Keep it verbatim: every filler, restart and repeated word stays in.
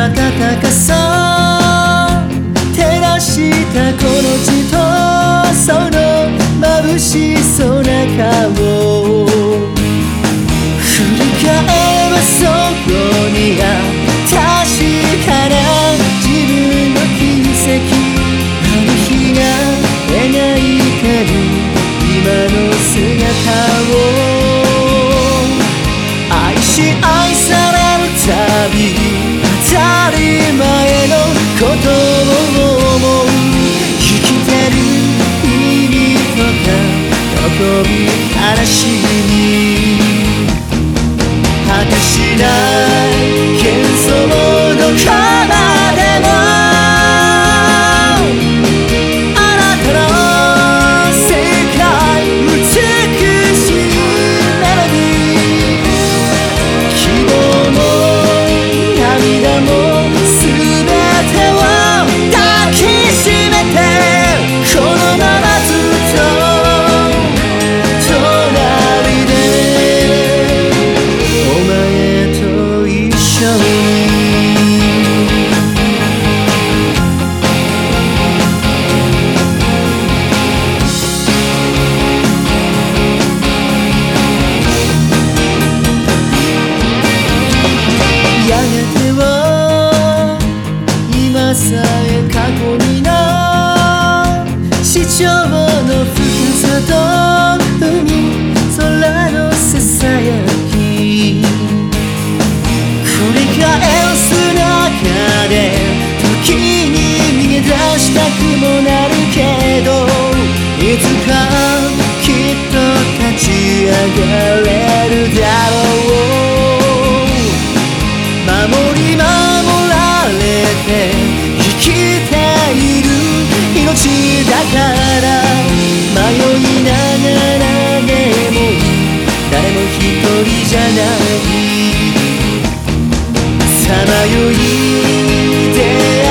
暖かさ照らしたこの地とその眩しそうな顔振り返ればそこには確かな自分の奇跡あの日が描いてる今の姿を愛し愛されるたび当たり前のことを思う生きてる意味とか喜び悲しみ果てしない幻想の彼方でもあなたの世界美しいメロディー希望も涙も全てを抱きしめてこのままずっと隣でお前と一緒にやがては今さえ過去にな市長の深さと海空のささやき繰り返す中で時に逃げ出したくもなるけどいつかきっと立ち上がれるだろう守り守られて生きている命だから迷いながらでも誰も一人じゃないさまよいで